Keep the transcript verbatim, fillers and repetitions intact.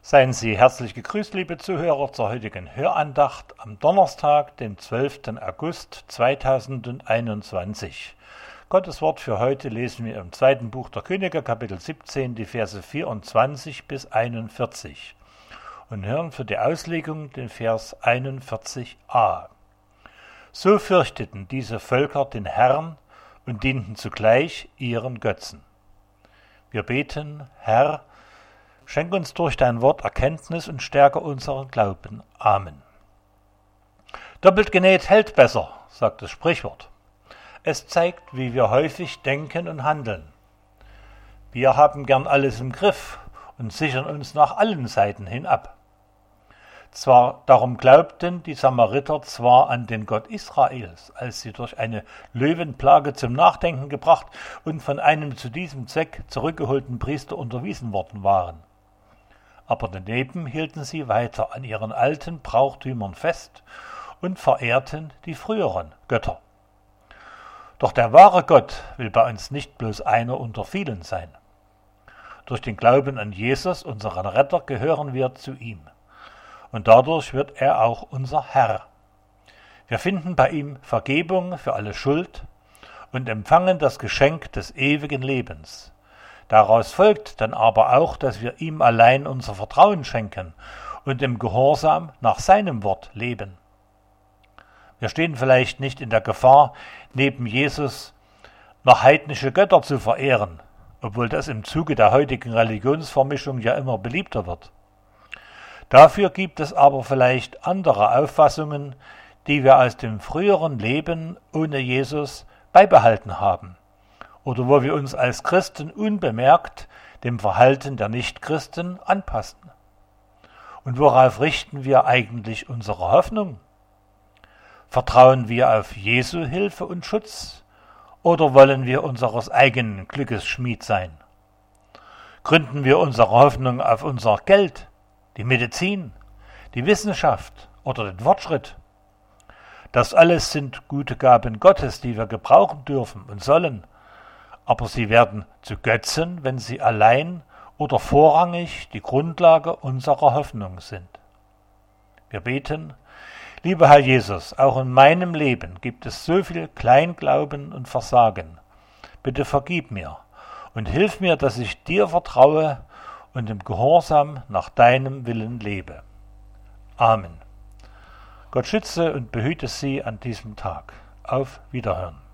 Seien Sie herzlich gegrüßt, liebe Zuhörer, zur heutigen Hörandacht am Donnerstag, dem zwölften August zweitausendeinundzwanzig. Gottes Wort für heute lesen wir im zweiten Buch der Könige, Kapitel siebzehn, die Verse vierundzwanzig bis einundvierzig und hören für die Auslegung den Vers einundvierzig a. So fürchteten diese Völker den Herrn und dienten zugleich ihren Götzen. Wir beten: Herr, schenk uns durch dein Wort Erkenntnis und stärke unseren Glauben. Amen. Doppelt genäht hält besser, sagt das Sprichwort. Es zeigt, wie wir häufig denken und handeln. Wir haben gern alles im Griff und sichern uns nach allen Seiten hin ab. Zwar darum glaubten die Samariter zwar an den Gott Israels, als sie durch eine Löwenplage zum Nachdenken gebracht und von einem zu diesem Zweck zurückgeholten Priester unterwiesen worden waren. Aber daneben hielten sie weiter an ihren alten Brauchtümern fest und verehrten die früheren Götter. Doch der wahre Gott will bei uns nicht bloß einer unter vielen sein. Durch den Glauben an Jesus, unseren Retter, gehören wir zu ihm. Und dadurch wird er auch unser Herr. Wir finden bei ihm Vergebung für alle Schuld und empfangen das Geschenk des ewigen Lebens. Daraus folgt dann aber auch, dass wir ihm allein unser Vertrauen schenken und im Gehorsam nach seinem Wort leben. Wir stehen vielleicht nicht in der Gefahr, neben Jesus noch heidnische Götter zu verehren, obwohl das im Zuge der heutigen Religionsvermischung ja immer beliebter wird. Dafür gibt es aber vielleicht andere Auffassungen, die wir aus dem früheren Leben ohne Jesus beibehalten haben. Oder wo wir uns als Christen unbemerkt dem Verhalten der Nichtchristen anpassen. Und worauf richten wir eigentlich unsere Hoffnung? Vertrauen wir auf Jesu Hilfe und Schutz oder wollen wir unseres eigenen Glückes Schmied sein? Gründen wir unsere Hoffnung auf unser Geld, die Medizin, die Wissenschaft oder den Fortschritt? Das alles sind gute Gaben Gottes, die wir gebrauchen dürfen und sollen. Aber sie werden zu Götzen, wenn sie allein oder vorrangig die Grundlage unserer Hoffnung sind. Wir beten: Lieber Herr Jesus, auch in meinem Leben gibt es so viel Kleinglauben und Versagen. Bitte vergib mir und hilf mir, dass ich dir vertraue und im Gehorsam nach deinem Willen lebe. Amen. Gott schütze und behüte Sie an diesem Tag. Auf Wiederhören.